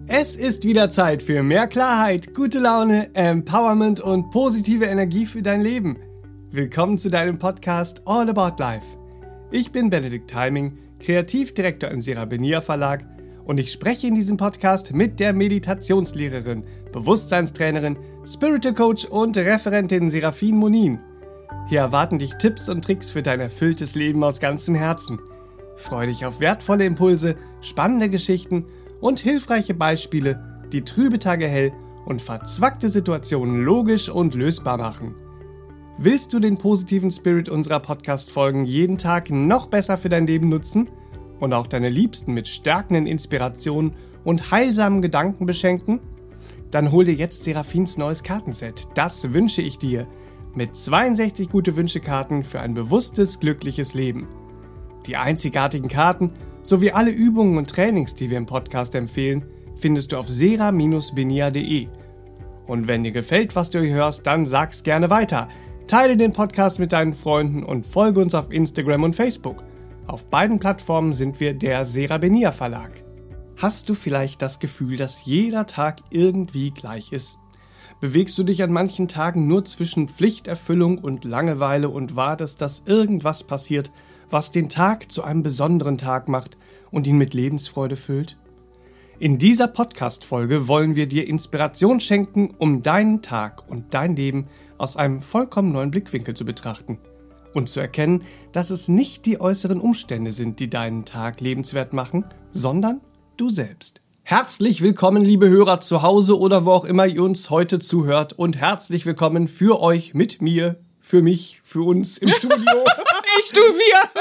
Es ist wieder Zeit für mehr Klarheit, gute Laune, Empowerment und positive Energie für dein Leben. Willkommen zu deinem Podcast All About Life. Ich bin Benedikt Heiming, Kreativdirektor im Serabenia Verlag und ich spreche in diesem Podcast mit der Meditationslehrerin, Bewusstseinstrainerin, Spiritual Coach und Referentin Serafin Monin. Hier erwarten dich Tipps und Tricks für dein erfülltes Leben aus ganzem Herzen. Freue dich auf wertvolle Impulse, spannende Geschichten und hilfreiche Beispiele, die trübe Tage hell und verzwackte Situationen logisch und lösbar machen. Willst du den positiven Spirit unserer Podcast-Folgen jeden Tag noch besser für dein Leben nutzen und auch deine Liebsten mit stärkenden Inspirationen und heilsamen Gedanken beschenken? Dann hol dir jetzt Serafins neues Kartenset. Das wünsche ich dir. Mit 62 gute Wünschekarten für ein bewusstes, glückliches Leben. Die einzigartigen Karten sowie alle Übungen und Trainings, die wir im Podcast empfehlen, findest du auf sera-benia.de. Und wenn dir gefällt, was du hier hörst, dann sag's gerne weiter. Teile den Podcast mit deinen Freunden und folge uns auf Instagram und Facebook. Auf beiden Plattformen sind wir der Serabenia Verlag. Hast du vielleicht das Gefühl, dass jeder Tag irgendwie gleich ist? Bewegst du dich an manchen Tagen nur zwischen Pflichterfüllung und Langeweile und wartest, dass irgendwas passiert, was den Tag zu einem besonderen Tag macht und ihn mit Lebensfreude füllt? In dieser Podcast-Folge wollen wir dir Inspiration schenken, um deinen Tag und dein Leben aus einem vollkommen neuen Blickwinkel zu betrachten und zu erkennen, dass es nicht die äußeren Umstände sind, die deinen Tag lebenswert machen, sondern du selbst. Herzlich willkommen, liebe Hörer zu Hause oder wo auch immer ihr uns heute zuhört und herzlich willkommen für euch, mit mir, für mich, für uns im Studio. Ich, du, wir.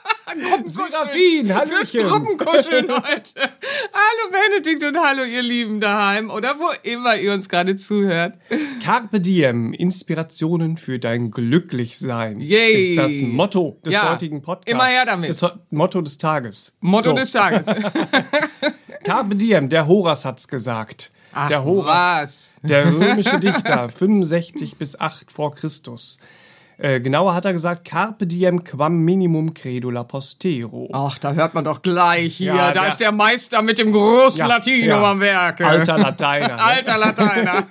Serafin, hallöchen. Fürs Gruppenkuscheln heute. Hallo Benedikt und hallo ihr Lieben daheim oder wo immer ihr uns gerade zuhört. Carpe Diem, Inspirationen für dein Glücklichsein. Yay. Ist das Motto des heutigen Podcasts. Immer her damit. Das Motto des Tages. Motto des Tages. Carpe Diem, der Horaz hat's gesagt. Ach, der Horaz, der römische Dichter, 65 bis 8 vor Christus. Genauer hat er gesagt, Carpe diem quam minimum credula postero. Ach, da hört man doch gleich hier. Ja, da ist der Meister mit dem großen Latino am Werke. Alter Lateiner. Alter Lateiner.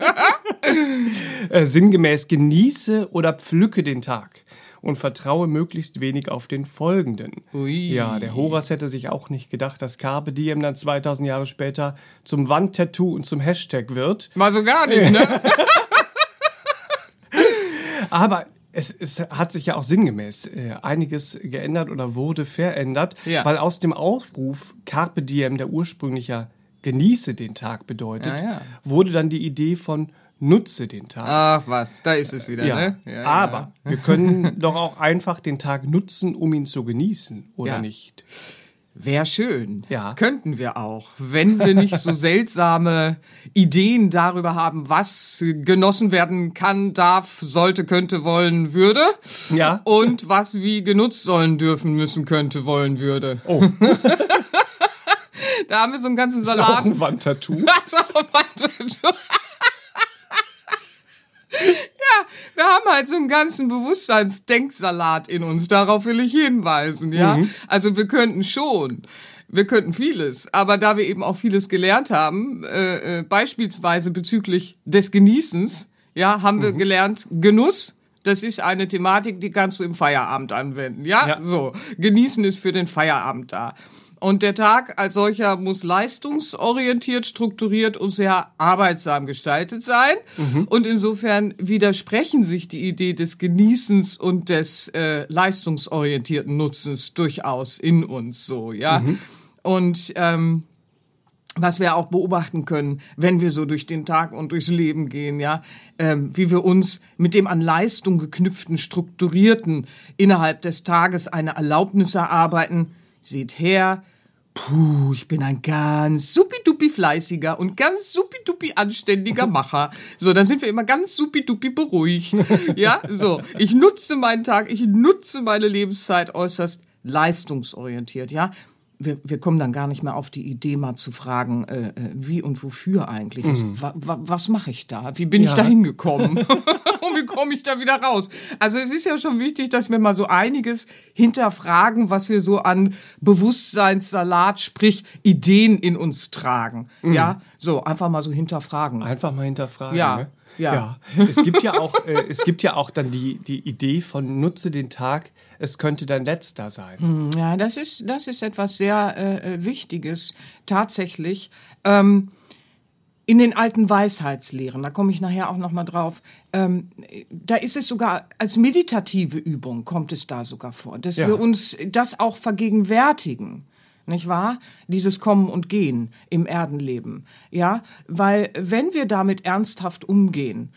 Sinngemäß, genieße oder pflücke den Tag und vertraue möglichst wenig auf den folgenden. Ui. Ja, der Horaz hätte sich auch nicht gedacht, dass Carpe diem dann 2000 Jahre später zum Wandtattoo und zum Hashtag wird. Mal so gar nicht, ne? Aber es hat sich ja auch sinngemäß einiges geändert oder wurde verändert, weil aus dem Aufruf Carpe Diem, der ursprünglicher genieße den Tag bedeutet, wurde dann die Idee von nutze den Tag. Ach was, da ist es wieder, ne? Ja, aber wir können doch auch einfach den Tag nutzen, um ihn zu genießen, oder nicht? Wäre schön. Ja. Könnten wir auch, wenn wir nicht so seltsame Ideen darüber haben, was genossen werden kann, darf, sollte, könnte, wollen, würde. Ja. Und was wie genutzt sollen, dürfen, müssen, könnte, wollen, würde. Oh. Da haben wir so einen ganzen Das ist Salat. auch ein Wandtattoo. Das ist auch ein Wandtattoo. Ja, wir haben halt so einen ganzen Bewusstseinsdenksalat in uns. Darauf will ich hinweisen, ja. Also wir könnten vieles, aber da wir eben auch vieles gelernt haben, beispielsweise bezüglich des Genießens, ja, haben wir gelernt, Genuss, das ist eine Thematik, die kannst du im Feierabend anwenden, ja. So, Genießen ist für den Feierabend da. Und der Tag als solcher muss leistungsorientiert, strukturiert und sehr arbeitsam gestaltet sein. Und insofern widersprechen sich die Idee des Genießens und des leistungsorientierten Nutzens durchaus in uns so, ja. Und was wir auch beobachten können, wenn wir so durch den Tag und durchs Leben gehen, ja, wie wir uns mit dem an Leistung geknüpften, strukturierten innerhalb des Tages eine Erlaubnis erarbeiten. Seht her, ich bin ein ganz supi-dupi fleißiger und ganz supi-dupi anständiger Macher. So, dann sind wir immer ganz supi-dupi beruhigt. Ja, so. Ich nutze meinen Tag, ich nutze meine Lebenszeit äußerst leistungsorientiert, ja. wir kommen dann gar nicht mehr auf die Idee, mal zu fragen, wie und wofür eigentlich. Was mache ich da? Wie bin ich da hingekommen? Und wie komme ich da wieder raus? Also es ist ja schon wichtig, dass wir mal so einiges hinterfragen, was wir so an Bewusstseinssalat, sprich Ideen in uns tragen. Ja, so einfach mal so hinterfragen. Einfach mal hinterfragen, Ja. ne? Ja. Es gibt ja auch dann die Idee von nutze den Tag, es könnte dein letzter sein. Ja, das ist etwas sehr Wichtiges, tatsächlich. In den alten Weisheitslehren, da komme ich nachher auch noch mal drauf, da ist es sogar als meditative Übung, kommt es da sogar vor, dass wir uns das auch vergegenwärtigen. Nicht wahr? Dieses Kommen und Gehen im Erdenleben. Ja, weil wenn wir damit ernsthaft umgehen,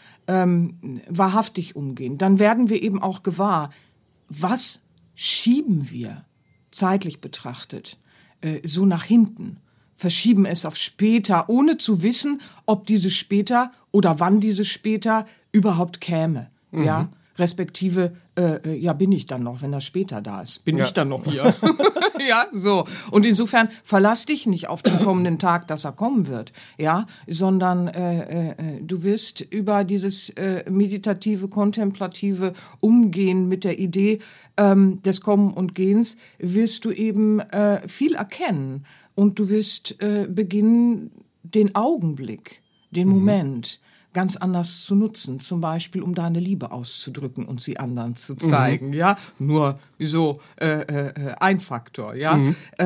wahrhaftig umgehen, dann werden wir eben auch gewahr, was schieben wir, zeitlich betrachtet, so nach hinten, verschieben es auf später, ohne zu wissen, ob dieses später oder wann dieses später überhaupt käme. Ja, respektive, bin ich dann noch, wenn das später da ist? Bin ich dann noch hier? Ja, so. Und insofern verlass dich nicht auf den kommenden Tag, dass er kommen wird, ja, sondern du wirst über dieses meditative, kontemplative Umgehen mit der Idee des Kommen und Gehens wirst du eben viel erkennen und du wirst beginnen, den Augenblick, den Moment ganz anders zu nutzen, zum Beispiel, um deine Liebe auszudrücken und sie anderen zu zeigen, ja, nur so ein Faktor, ja.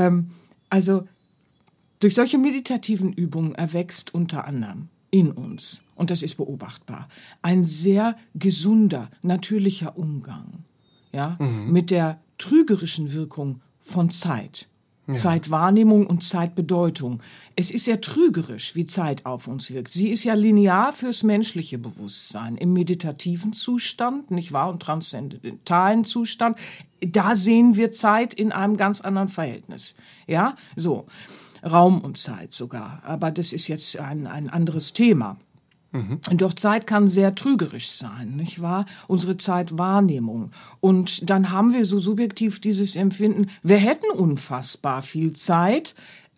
Also durch solche meditativen Übungen erwächst unter anderem in uns, und das ist beobachtbar, ein sehr gesunder, natürlicher Umgang, ja, mit der trügerischen Wirkung von Zeit. Zeitwahrnehmung und Zeitbedeutung. Es ist ja trügerisch, wie Zeit auf uns wirkt. Sie ist ja linear fürs menschliche Bewusstsein. Im meditativen Zustand, nicht wahr, und transzendentalen Zustand, da sehen wir Zeit in einem ganz anderen Verhältnis. Ja, so. Raum und Zeit sogar. Aber das ist jetzt ein anderes Thema. Doch Zeit kann sehr trügerisch sein, nicht wahr? Unsere Zeitwahrnehmung. Und dann haben wir so subjektiv dieses Empfinden, wir hätten unfassbar viel Zeit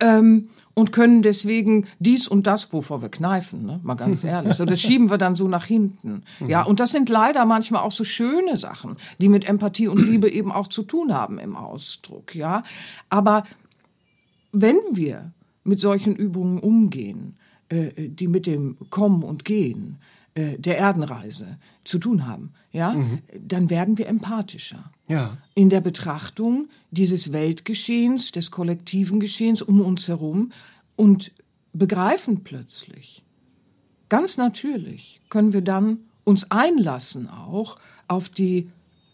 und können deswegen dies und das, wovor wir kneifen, ne? Mal ganz ehrlich. So, das schieben wir dann so nach hinten. Ja, und das sind leider manchmal auch so schöne Sachen, die mit Empathie und Liebe eben auch zu tun haben im Ausdruck. Ja, aber wenn wir mit solchen Übungen umgehen, die mit dem Kommen und Gehen der Erdenreise zu tun haben, ja, dann werden wir empathischer. Ja. In der Betrachtung dieses Weltgeschehens, des kollektiven Geschehens um uns herum und begreifen plötzlich, ganz natürlich können wir dann uns einlassen auch auf die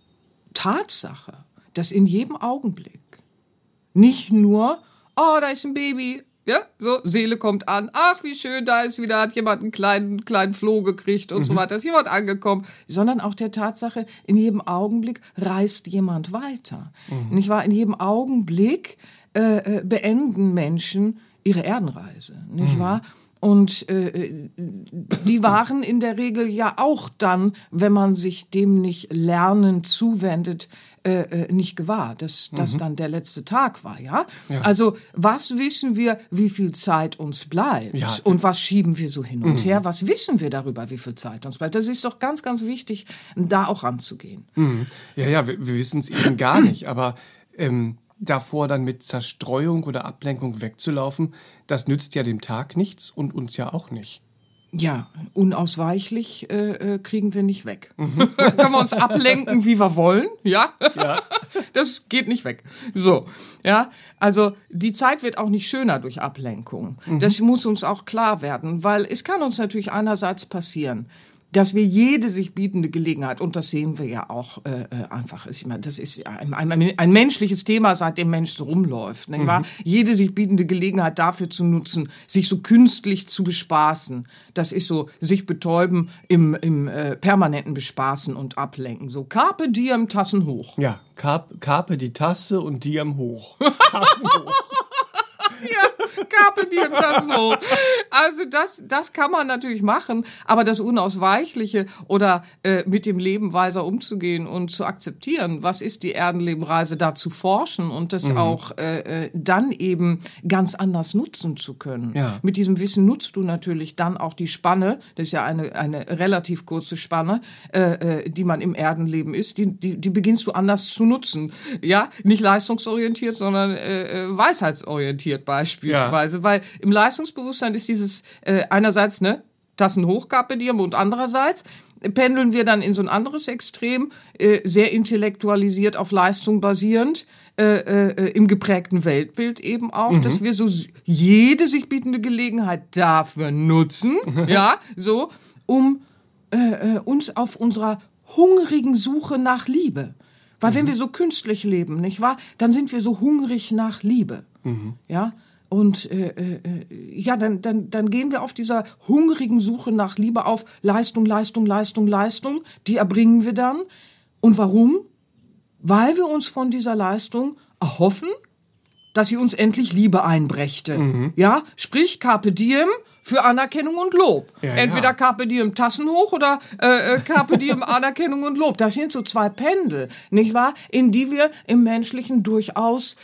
Tatsache, dass in jedem Augenblick nicht nur, oh, da ist ein Baby, ja, so, Seele kommt an. Ach, wie schön, da ist wieder, hat jemand einen kleinen Floh gekriegt und so weiter, ist jemand angekommen. Sondern auch der Tatsache, in jedem Augenblick reist jemand weiter. Nicht wahr? In jedem Augenblick beenden Menschen ihre Erdenreise. Nicht wahr? Und die waren in der Regel ja auch dann, wenn man sich dem nicht lernend zuwendet, nicht gewahr, dass das dann der letzte Tag war, ja? Also, was wissen wir, wie viel Zeit uns bleibt? Ja. Und was schieben wir so hin und her? Was wissen wir darüber, wie viel Zeit uns bleibt? Das ist doch ganz, ganz wichtig, da auch ranzugehen. Ja, wir wissen es eben gar nicht, aber davor dann mit Zerstreuung oder Ablenkung wegzulaufen, das nützt ja dem Tag nichts und uns ja auch nicht. Ja, unausweichlich kriegen wir nicht weg. Können wir uns ablenken, wie wir wollen, ja? Das geht nicht weg. So, ja, also die Zeit wird auch nicht schöner durch Ablenkung. Das muss uns auch klar werden, weil es kann uns natürlich einerseits passieren, dass wir jede sich bietende Gelegenheit, und das sehen wir ja auch einfach, ich meine, das ist ein menschliches Thema, seit dem Mensch so rumläuft, nicht wahr? Jede sich bietende Gelegenheit dafür zu nutzen, sich so künstlich zu bespaßen, das ist so, sich betäuben im permanenten Bespaßen und Ablenken, so Carpe diem, Tassen hoch. Ja, Carpe die Tasse und diem hoch. Tassen hoch. Ja, Carpe diem, Tassen hoch. Also das kann man natürlich machen, aber das Unausweichliche oder mit dem Leben weiser umzugehen und zu akzeptieren, was ist die Erdenlebenreise, da zu forschen und das auch dann eben ganz anders nutzen zu können. Ja. Mit diesem Wissen nutzt du natürlich dann auch die Spanne, das ist ja eine relativ kurze Spanne, die man im Erdenleben ist, die beginnst du anders zu nutzen. Ja, nicht leistungsorientiert, sondern weisheitsorientiert beispielsweise, weil im Leistungsbewusstsein ist dieses einerseits Tassen hoch, Carpe Diem, und andererseits pendeln wir dann in so ein anderes Extrem, sehr intellektualisiert auf Leistung basierend, im geprägten Weltbild eben auch, dass wir so jede sich bietende Gelegenheit dafür nutzen, ja, so, um uns auf unserer hungrigen Suche nach Liebe. Weil wenn wir so künstlich leben, nicht wahr, dann sind wir so hungrig nach Liebe. Ja, und dann gehen wir auf dieser hungrigen Suche nach Liebe auf Leistung, Leistung, Leistung, Leistung. Die erbringen wir dann. Und warum? Weil wir uns von dieser Leistung erhoffen, dass sie uns endlich Liebe einbrächte. Ja, sprich Carpe Diem für Anerkennung und Lob. Ja, Entweder Carpe Diem Tassen hoch oder Carpe Diem Anerkennung und Lob. Das sind so zwei Pendel, nicht wahr? In die wir im Menschlichen durchaus,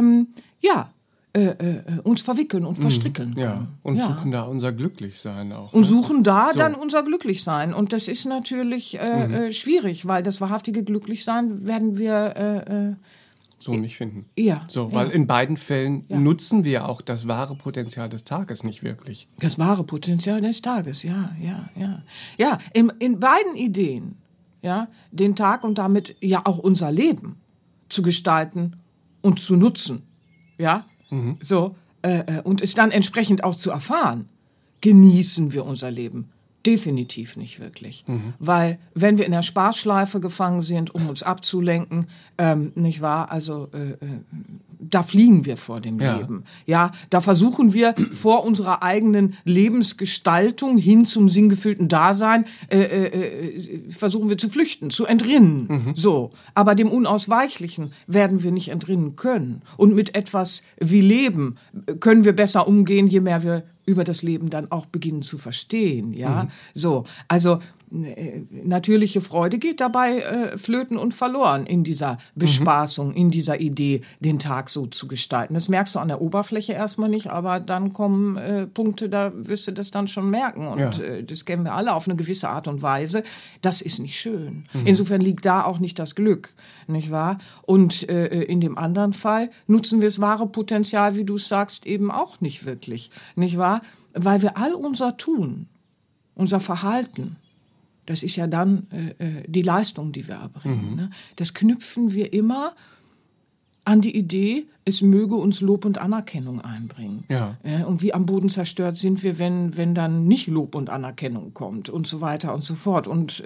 uns verwickeln und verstrickeln können. Ja, und suchen da unser Glücklichsein auch. Und suchen da dann unser Glücklichsein. Und das ist natürlich schwierig, weil das wahrhaftige Glücklichsein werden wir so nicht finden. Ja. So, weil in beiden Fällen nutzen wir auch das wahre Potenzial des Tages nicht wirklich. Das wahre Potenzial des Tages, ja. Ja, in beiden Ideen, ja, den Tag und damit ja auch unser Leben zu gestalten und zu nutzen, ja, so, und es dann entsprechend auch zu erfahren, genießen wir unser Leben. Definitiv nicht wirklich. Weil, wenn wir in der Spaßschleife gefangen sind, um uns abzulenken, nicht wahr, also da fliegen wir vor dem Leben. Ja, da versuchen wir vor unserer eigenen Lebensgestaltung hin zum sinngefüllten Dasein, versuchen wir zu flüchten, zu entrinnen. So. Aber dem Unausweichlichen werden wir nicht entrinnen können. Und mit etwas wie Leben können wir besser umgehen, je mehr wir über das Leben dann auch beginnen zu verstehen, ja. So, also natürliche Freude geht dabei flöten und verloren in dieser Bespaßung, in dieser Idee, den Tag so zu gestalten. Das merkst du an der Oberfläche erstmal nicht, aber dann kommen Punkte, da wirst du das dann schon merken. Und das kennen wir alle auf eine gewisse Art und Weise. Das ist nicht schön. Insofern liegt da auch nicht das Glück, nicht wahr? Und in dem anderen Fall nutzen wir das wahre Potenzial, wie du es sagst, eben auch nicht wirklich, nicht wahr? Weil wir all unser Tun, unser Verhalten, das ist ja dann die Leistung, die wir erbringen. Ne? Das knüpfen wir immer an die Idee, es möge uns Lob und Anerkennung einbringen. Ja. Und wie am Boden zerstört sind wir, wenn dann nicht Lob und Anerkennung kommt und so weiter und so fort. Und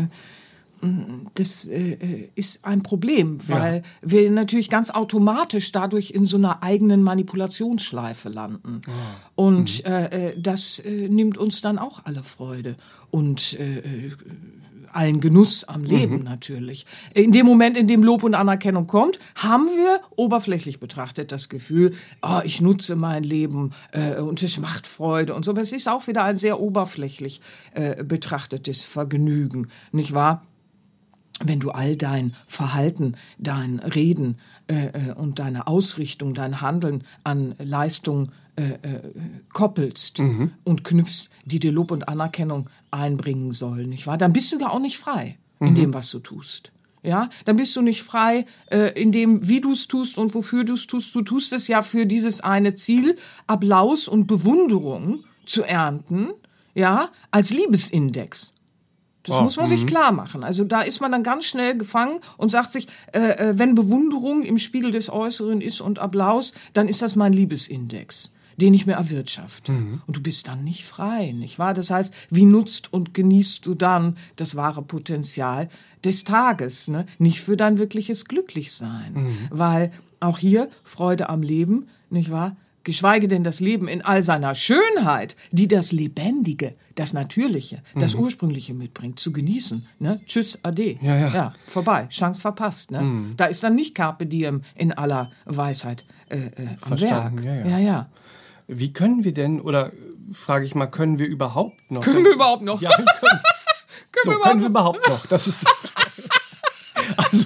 das ist ein Problem, weil wir natürlich ganz automatisch dadurch in so einer eigenen Manipulationsschleife landen. Und das nimmt uns dann auch alle Freude und allen Genuss am Leben natürlich. In dem Moment, in dem Lob und Anerkennung kommt, haben wir oberflächlich betrachtet das Gefühl, ich nutze mein Leben und es macht Freude und so. Aber es ist auch wieder ein sehr oberflächlich betrachtetes Vergnügen, nicht wahr? Wenn du all dein Verhalten, dein Reden und deine Ausrichtung, dein Handeln an Leistung koppelst und knüpfst, die dir Lob und Anerkennung einbringen sollen, nicht wahr? Dann bist du ja auch nicht frei in dem, was du tust. Ja, dann bist du nicht frei in dem, wie du es tust und wofür du es tust. Du tust es ja für dieses eine Ziel, Applaus und Bewunderung zu ernten, ja, als Liebesindex. Das muss man sich klar machen. Also da ist man dann ganz schnell gefangen und sagt sich, wenn Bewunderung im Spiegel des Äußeren ist und Applaus, dann ist das mein Liebesindex, den ich mir erwirtschafte. Und du bist dann nicht frei, nicht wahr? Das heißt, wie nutzt und genießt du dann das wahre Potenzial des Tages, ne? Nicht für dein wirkliches Glücklichsein. Weil auch hier Freude am Leben, nicht wahr? Geschweige denn das Leben in all seiner Schönheit, die das Lebendige, das Natürliche, das Ursprüngliche mitbringt, zu genießen. Ne? Tschüss, ade. Ja, vorbei, Chance verpasst. Ne? Da ist dann nicht Carpe Diem in aller Weisheit am Werk. Ja. Wie können wir denn oder frage ich mal, können wir überhaupt noch? Können wir überhaupt noch? Ja, können wir überhaupt noch? Das ist die Frage. Also,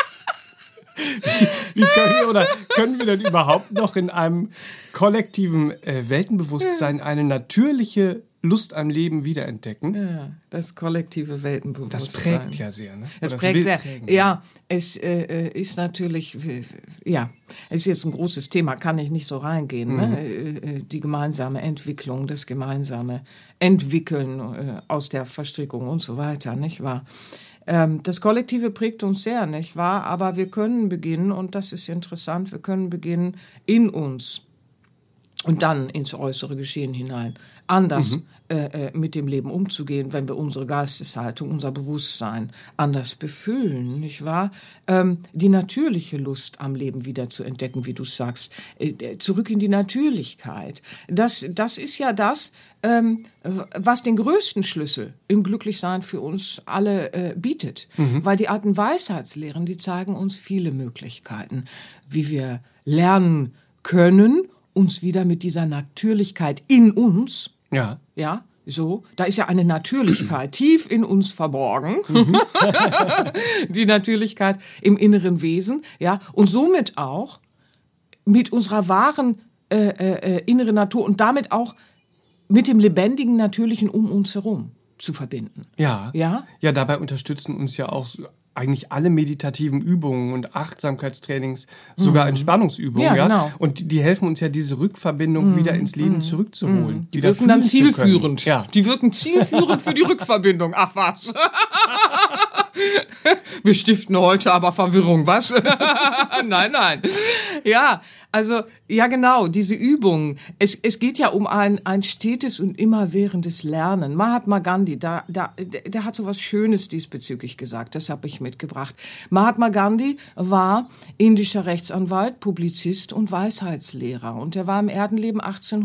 wie können wir denn überhaupt noch in einem kollektiven Weltenbewusstsein eine natürliche Lust am Leben wiederentdecken? Ja, das kollektive Weltenbewusstsein. Das prägt ja sehr, ne? Das prägt sehr. Ja, es ist natürlich, ja, es ist jetzt ein großes Thema, kann ich nicht so reingehen, ne? Die gemeinsame Entwicklung, das gemeinsame Entwickeln aus der Verstrickung und so weiter, nicht wahr? Das Kollektive prägt uns sehr, nicht wahr? Aber wir können beginnen, und das ist interessant, wir können beginnen in uns und dann ins äußere Geschehen hinein anders mit dem Leben umzugehen, wenn wir unsere Geisteshaltung, unser Bewusstsein anders befüllen, nicht wahr? Die natürliche Lust am Leben wieder zu entdecken, wie du sagst, zurück in die Natürlichkeit. Das ist ja das, was den größten Schlüssel im Glücklichsein für uns alle bietet. Weil die alten Weisheitslehren, die zeigen uns viele Möglichkeiten, wie wir lernen können, uns wieder mit dieser Natürlichkeit in uns, ja, so, da ist ja eine Natürlichkeit tief in uns verborgen, die Natürlichkeit im inneren Wesen, ja, und somit auch mit unserer wahren inneren Natur und damit auch mit dem lebendigen Natürlichen um uns herum zu verbinden. Ja, dabei unterstützen uns ja auch eigentlich alle meditativen Übungen und Achtsamkeitstrainings, sogar Entspannungsübungen. Ja, genau. Und die helfen uns ja, diese Rückverbindung wieder ins Leben zurückzuholen. Die wirken dann zielführend. Ja. Die wirken zielführend für die Rückverbindung. Ach was. Wir stiften heute aber Verwirrung, was? Nein. Ja, also, ja genau, diese Übungen. Es geht ja um ein stetes und immerwährendes Lernen. Mahatma Gandhi, der hat so was Schönes diesbezüglich gesagt, das habe ich mitgebracht. Mahatma Gandhi war indischer Rechtsanwalt, Publizist und Weisheitslehrer. Und er war im Erdenleben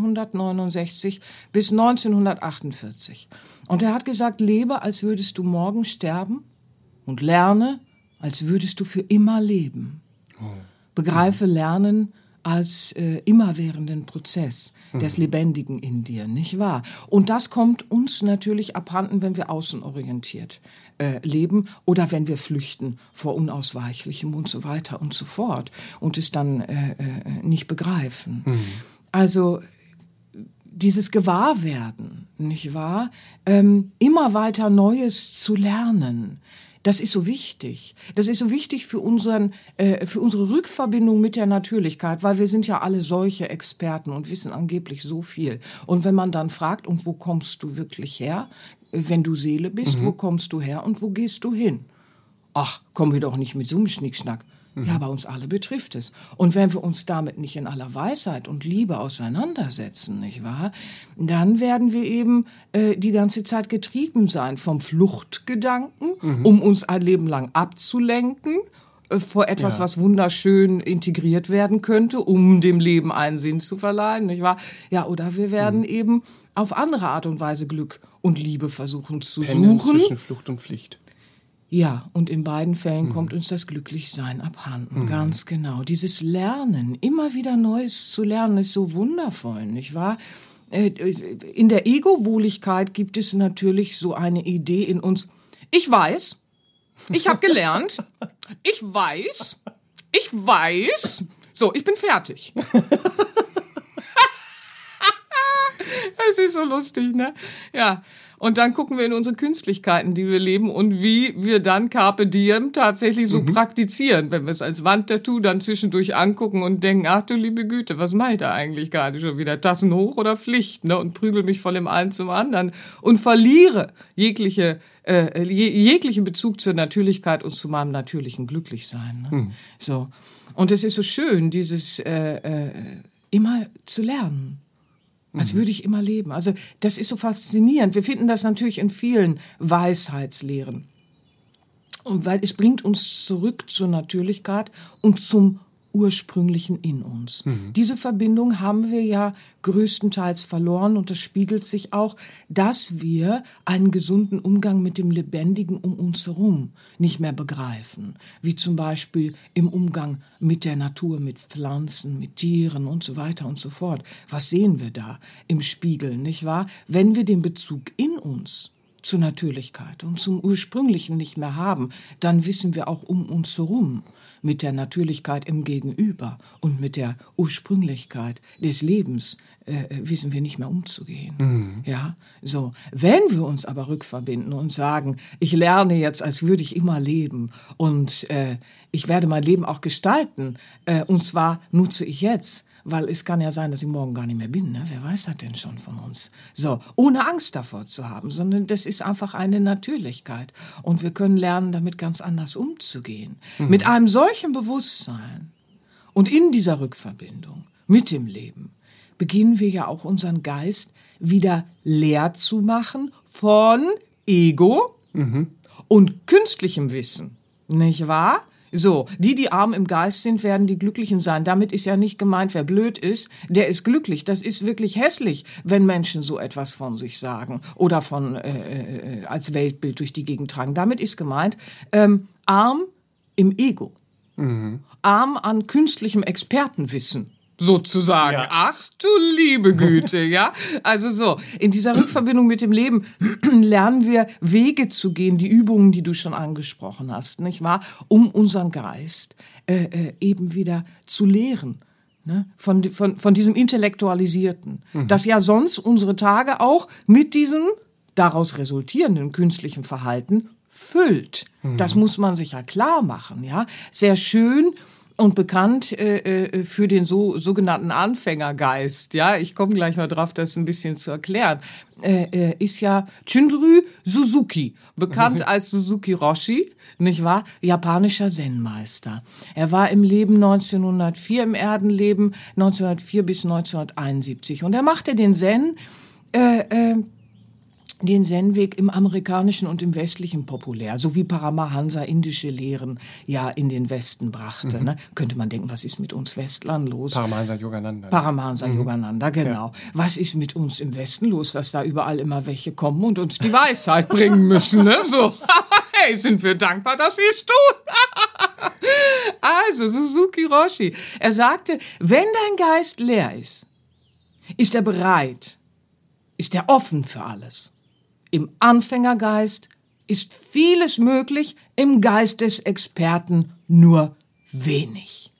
1869 bis 1948. Und er hat gesagt, lebe, als würdest du morgen sterben. Und lerne, als würdest du für immer leben. Begreife Lernen als immerwährenden Prozess des Lebendigen in dir, nicht wahr? Und das kommt uns natürlich abhanden, wenn wir außenorientiert leben oder wenn wir flüchten vor Unausweichlichem und so weiter und so fort und es dann nicht begreifen. Also dieses Gewahrwerden, nicht wahr? Immer weiter Neues zu lernen. Das ist so wichtig. Das ist so wichtig für unsere Rückverbindung mit der Natürlichkeit, weil wir sind ja alle solche Experten und wissen angeblich so viel. Und wenn man dann fragt, und wo kommst du wirklich her? Wenn du Seele bist, wo kommst du her und wo gehst du hin? Ach, kommen wir doch nicht mit so einem Schnickschnack. Ja, aber uns alle betrifft es. Und wenn wir uns damit nicht in aller Weisheit und Liebe auseinandersetzen, nicht wahr, dann werden wir eben die ganze Zeit getrieben sein vom Fluchtgedanken, um uns ein Leben lang abzulenken vor etwas, was wunderschön integriert werden könnte, um dem Leben einen Sinn zu verleihen, nicht wahr? Ja, oder wir werden eben auf andere Art und Weise Glück und Liebe versuchen zu suchen. Zwischen Flucht und Pflicht. Ja, und in beiden Fällen kommt uns das Glücklichsein abhanden, ganz genau. Dieses Lernen, immer wieder Neues zu lernen, ist so wundervoll, nicht wahr? In der Ego-Wohligkeit gibt es natürlich so eine Idee in uns. Ich weiß, ich habe gelernt, ich weiß, so, ich bin fertig. Das ist so lustig, ne? Ja. Und dann gucken wir in unsere Künstlichkeiten, die wir leben und wie wir dann Carpe Diem tatsächlich so praktizieren. Wenn wir es als Wandtattoo dann zwischendurch angucken und denken, ach du liebe Güte, was mache ich da eigentlich gerade schon wieder? Tassen hoch oder Pflicht, ne? Und prügel mich von dem einen zum anderen und verliere jeglichen Bezug zur Natürlichkeit und zu meinem natürlichen Glücklichsein. Ne? So. Und es ist so schön, dieses immer zu lernen. Als würde ich immer leben. Also das ist so faszinierend. Wir finden das natürlich in vielen Weisheitslehren. Und weil es bringt uns zurück zur Natürlichkeit und zum Ursprünglichen in uns. Diese Verbindung haben wir ja größtenteils verloren und das spiegelt sich auch, dass wir einen gesunden Umgang mit dem Lebendigen um uns herum nicht mehr begreifen. Wie zum Beispiel im Umgang mit der Natur, mit Pflanzen, mit Tieren und so weiter und so fort. Was sehen wir da im Spiegel, nicht wahr? Wenn wir den Bezug in uns zur Natürlichkeit und zum Ursprünglichen nicht mehr haben, dann wissen wir auch um uns herum mit der Natürlichkeit im Gegenüber und mit der Ursprünglichkeit des Lebens wissen wir nicht mehr umzugehen. Ja, so. Wenn wir uns aber rückverbinden und sagen, ich lerne jetzt, als würde ich immer leben und ich werde mein Leben auch gestalten und zwar nutze ich jetzt, weil es kann ja sein, dass ich morgen gar nicht mehr bin. Ne? Wer weiß das denn schon von uns? So, ohne Angst davor zu haben, sondern das ist einfach eine Natürlichkeit. Und wir können lernen, damit ganz anders umzugehen. Mit einem solchen Bewusstsein und in dieser Rückverbindung mit dem Leben beginnen wir ja auch unseren Geist wieder leer zu machen von Ego und künstlichem Wissen. Nicht wahr? So, die arm im Geist sind, werden die Glücklichen sein. Damit ist ja nicht gemeint, wer blöd ist, der ist glücklich. Das ist wirklich hässlich, wenn Menschen so etwas von sich sagen oder von als Weltbild durch die Gegend tragen. Damit ist gemeint, arm im Ego, arm an künstlichem Expertenwissen. Sozusagen. Ja. Ach du liebe Güte, ja. Also so, in dieser Rückverbindung mit dem Leben lernen wir Wege zu gehen, die Übungen, die du schon angesprochen hast, nicht wahr? Um unseren Geist eben wieder zu lehren. Ne? Von diesem Intellektualisierten. Das ja sonst unsere Tage auch mit diesem daraus resultierenden künstlichen Verhalten füllt. Das muss man sich ja klar machen, ja. Sehr schön und bekannt für den sogenannten Anfängergeist. Ja, ich komme gleich mal drauf, das ein bisschen zu erklären. Ist ja Shunryu Suzuki, bekannt als Suzuki Roshi, nicht wahr? Japanischer Zen-Meister. Er war im Leben 1904, im Erdenleben 1904 bis 1971. Und er machte den Zen-Weg im amerikanischen und im westlichen populär, so wie Paramahansa indische Lehren ja in den Westen brachte. Ne? Könnte man denken, was ist mit uns Westlern los? Paramahansa Yogananda. Paramahansa Yogananda, genau. Ja. Was ist mit uns im Westen los, dass da überall immer welche kommen und uns die Weisheit bringen müssen? Ne? So, hey, sind wir dankbar, dass wir es tun. Also, Suzuki Roshi, er sagte, wenn dein Geist leer ist er bereit, ist er offen für alles. Im Anfängergeist ist vieles möglich, im Geist des Experten nur wenig.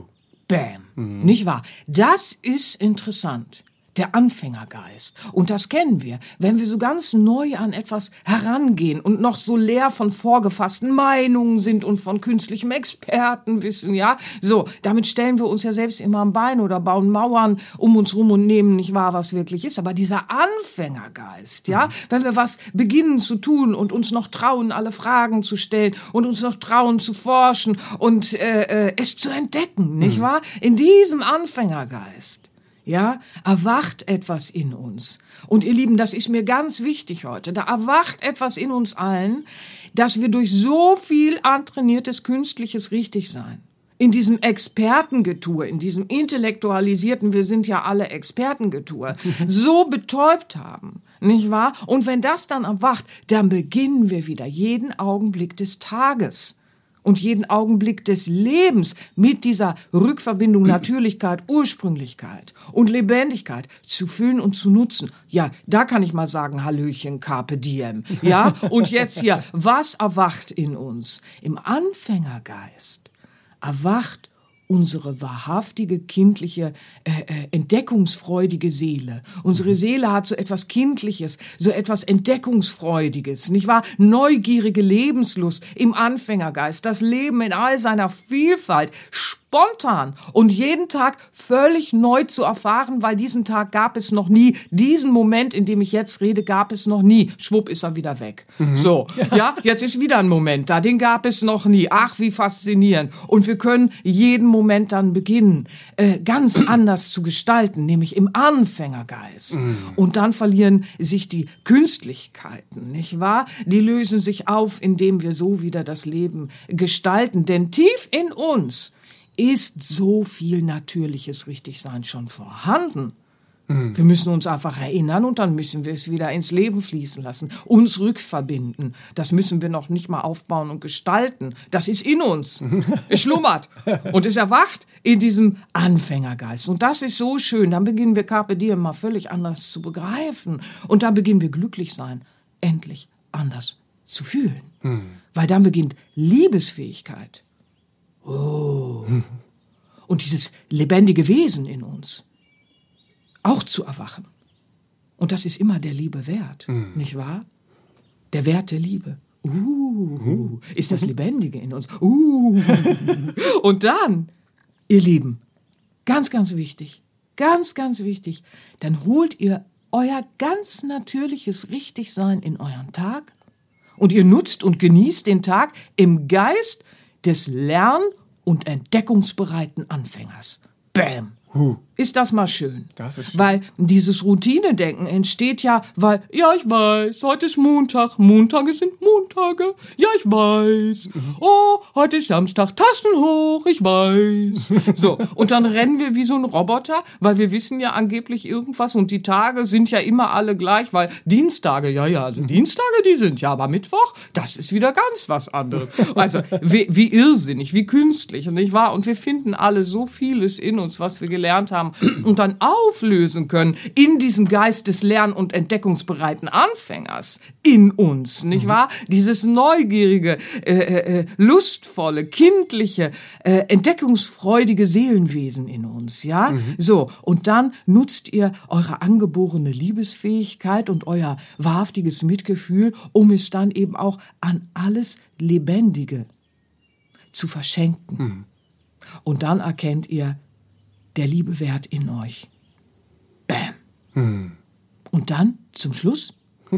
Bam. Nicht wahr? Das ist interessant. Der Anfängergeist. Und das kennen wir, wenn wir so ganz neu an etwas herangehen und noch so leer von vorgefassten Meinungen sind und von künstlichem Expertenwissen, ja. So, damit stellen wir uns ja selbst immer am Bein oder bauen Mauern um uns rum und nehmen nicht wahr, was wirklich ist. Aber dieser Anfängergeist, ja, wenn wir was beginnen zu tun und uns noch trauen, alle Fragen zu stellen und uns noch trauen zu forschen und es zu entdecken, nicht wahr? In diesem Anfängergeist, ja, erwacht etwas in uns. Und ihr Lieben, das ist mir ganz wichtig heute. Da erwacht etwas in uns allen, dass wir durch so viel antrainiertes künstliches Richtigsein, in diesem Expertengetue, in diesem intellektualisierten, wir sind ja alle Expertengetue, so betäubt haben, nicht wahr? Und wenn das dann erwacht, dann beginnen wir wieder jeden Augenblick des Tages und jeden Augenblick des Lebens mit dieser Rückverbindung Natürlichkeit, Ursprünglichkeit und Lebendigkeit zu füllen und zu nutzen. Ja, da kann ich mal sagen, Hallöchen, Carpe Diem. Ja, und jetzt hier, was erwacht in uns? Im Anfängergeist erwacht unsere wahrhaftige, kindliche, entdeckungsfreudige Seele. Unsere Seele hat so etwas Kindliches, so etwas Entdeckungsfreudiges, nicht wahr? Neugierige Lebenslust im Anfängergeist, das Leben in all seiner Vielfalt, spontan und jeden Tag völlig neu zu erfahren, weil diesen Tag gab es noch nie, diesen Moment, in dem ich jetzt rede, gab es noch nie. Schwupp ist er wieder weg. So, ja, jetzt ist wieder ein Moment da, den gab es noch nie. Ach, wie faszinierend. Und wir können jeden Moment dann beginnen, ganz anders zu gestalten, nämlich im Anfängergeist. Und dann verlieren sich die Künstlichkeiten, nicht wahr? Die lösen sich auf, indem wir so wieder das Leben gestalten. Denn tief in uns ist so viel natürliches Richtigsein schon vorhanden. Wir müssen uns einfach erinnern und dann müssen wir es wieder ins Leben fließen lassen, uns rückverbinden. Das müssen wir noch nicht mal aufbauen und gestalten. Das ist in uns. Es schlummert und es erwacht in diesem Anfängergeist. Und das ist so schön. Dann beginnen wir Carpe Diem mal völlig anders zu begreifen. Und dann beginnen wir glücklich sein, endlich anders zu fühlen. Weil dann beginnt Liebesfähigkeit. Oh. Und dieses lebendige Wesen in uns auch zu erwachen. Und das ist immer der Liebe wert, nicht wahr? Der Wert der Liebe. Ist das Lebendige in uns. Und dann, ihr Lieben, ganz, ganz wichtig, dann holt ihr euer ganz natürliches Richtigsein in euren Tag und ihr nutzt und genießt den Tag im Geist des lern- und entdeckungsbereiten Anfängers. Bam! Ist das mal schön? Das ist schön. Weil dieses Routinedenken entsteht ja, weil, ja, ich weiß, heute ist Montag, Montage sind Montage, ja, ich weiß, oh, heute ist Samstag, Tassen hoch, ich weiß. So, und dann rennen wir wie so ein Roboter, weil wir wissen ja angeblich irgendwas und die Tage sind ja immer alle gleich, weil Dienstage, also Dienstage, die sind ja, aber Mittwoch, das ist wieder ganz was anderes. Also, wie irrsinnig, wie künstlich, und nicht wahr? Und wir finden alle so vieles in uns, was wir gelernt haben, und dann auflösen können in diesem Geist des lern- und entdeckungsbereiten Anfängers in uns, nicht wahr? Dieses neugierige, lustvolle, kindliche, entdeckungsfreudige Seelenwesen in uns, ja? So, und dann nutzt ihr eure angeborene Liebesfähigkeit und euer wahrhaftiges Mitgefühl, um es dann eben auch an alles Lebendige zu verschenken. Und dann erkennt ihr, der Liebe Wert in euch. Bam. Und dann, zum Schluss,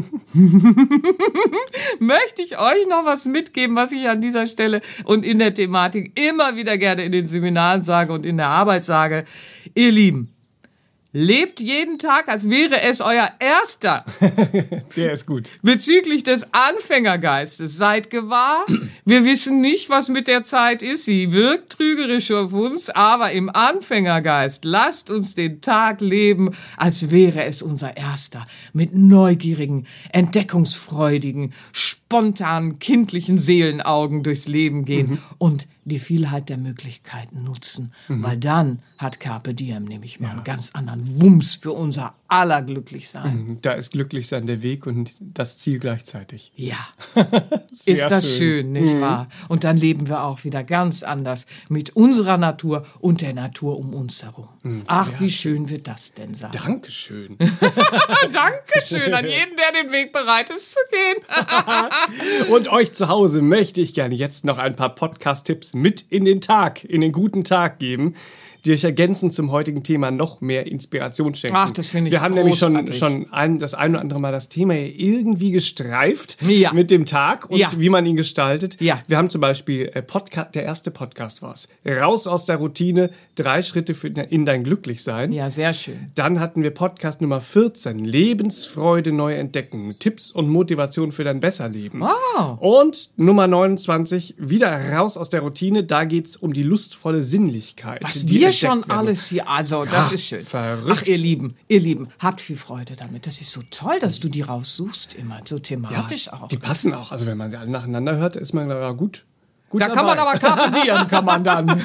möchte ich euch noch was mitgeben, was ich an dieser Stelle und in der Thematik immer wieder gerne in den Seminaren sage und in der Arbeit sage. Ihr Lieben, lebt jeden Tag, als wäre es euer erster. Der ist gut. Bezüglich des Anfängergeistes. Seid gewahr, wir wissen nicht, was mit der Zeit ist. Sie wirkt trügerisch auf uns, aber im Anfängergeist lasst uns den Tag leben, als wäre es unser erster. Mit neugierigen, entdeckungsfreudigen, spontanen, kindlichen Seelenaugen durchs Leben gehen und die Vielheit der Möglichkeiten nutzen. Weil dann hat Carpe Diem nämlich mal einen ganz anderen Wumms für unser aller Glücklichsein. Da ist Glücklichsein der Weg und das Ziel gleichzeitig. Ja, ist das schön, nicht wahr? Und dann leben wir auch wieder ganz anders mit unserer Natur und der Natur um uns herum. Ach, wie schön wird das denn sein? Dankeschön. Dankeschön an jeden, der den Weg bereit ist zu gehen. Und euch zu Hause möchte ich gerne jetzt noch ein paar Podcast-Tipps mit in den guten Tag geben, die euch ergänzend zum heutigen Thema noch mehr Inspiration schenken. Ach, das finde ich Wir haben großartig. nämlich schon das ein oder andere Mal das Thema irgendwie gestreift Ja. mit dem Tag und Ja. wie man ihn gestaltet. Ja. Wir haben zum Beispiel der erste Podcast war es. Raus aus der Routine, 3 Schritte in dein Glücklichsein. Ja, sehr schön. Dann hatten wir Podcast Nummer 14, Lebensfreude neu entdecken, Tipps und Motivation für dein Besserleben. Wow. Und Nummer 29, wieder raus aus der Routine, da geht's um die lustvolle Sinnlichkeit. Was die wir entdeckt schon werden. alles hier, also das ist schön. verrückt. Ach, ihr Lieben, habt viel Freude damit. Das ist so toll, dass du die raussuchst immer, so thematisch auch. Die passen auch. Also wenn man sie alle nacheinander hört, ist man gut Da dabei. kann man aber Carpe Diem, kann man dann.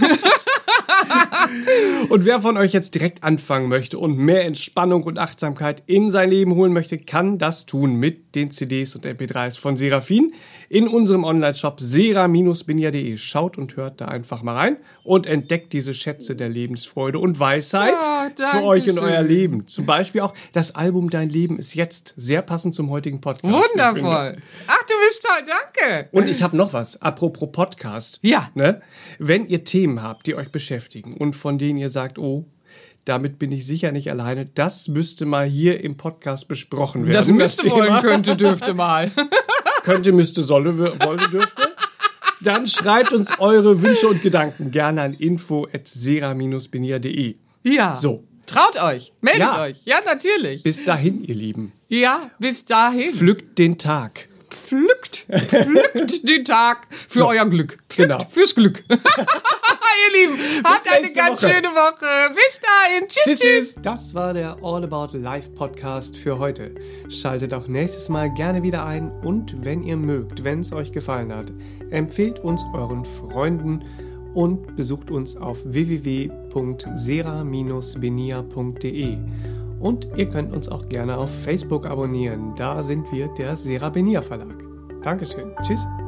Und wer von euch jetzt direkt anfangen möchte und mehr Entspannung und Achtsamkeit in sein Leben holen möchte, kann das tun mit den CDs und MP3s von Seraphin in unserem Online-Shop sera-benia.de. Schaut und hört da einfach mal rein und entdeckt diese Schätze der Lebensfreude und Weisheit für euch und euer Leben. Zum Beispiel auch das Album Dein Leben ist jetzt, sehr passend zum heutigen Podcast. Wundervoll. Ach, du bist toll, danke. Und ich habe noch was, apropos Podcast. Ja. Ne? Wenn ihr Themen habt, die euch beschäftigen und von denen ihr sagt, oh, damit bin ich sicher nicht alleine, das müsste mal hier im Podcast besprochen werden. Das müsste, Thema. wollen, könnte, dürfte mal. Könnte, müsste, solle, wollte, dürfte. Dann schreibt uns eure Wünsche und Gedanken gerne an info@sera-benia.de. Ja. So. Traut euch, meldet Ja. euch. Ja, natürlich. Bis dahin, ihr Lieben. Ja, bis dahin. Pflückt den Tag. Pflückt den Tag für euer Glück. Pflückt Genau. fürs Glück. ihr Lieben. Habt eine ganz schöne Woche. Bis dahin. Tschüss. Das war der All About Life Podcast für heute. Schaltet auch nächstes Mal gerne wieder ein und wenn ihr mögt, wenn es euch gefallen hat, empfehlt uns euren Freunden und besucht uns auf www.sera-benia.de. Und ihr könnt uns auch gerne auf Facebook abonnieren. Da sind wir der Sera Benia Verlag. Dankeschön. Tschüss.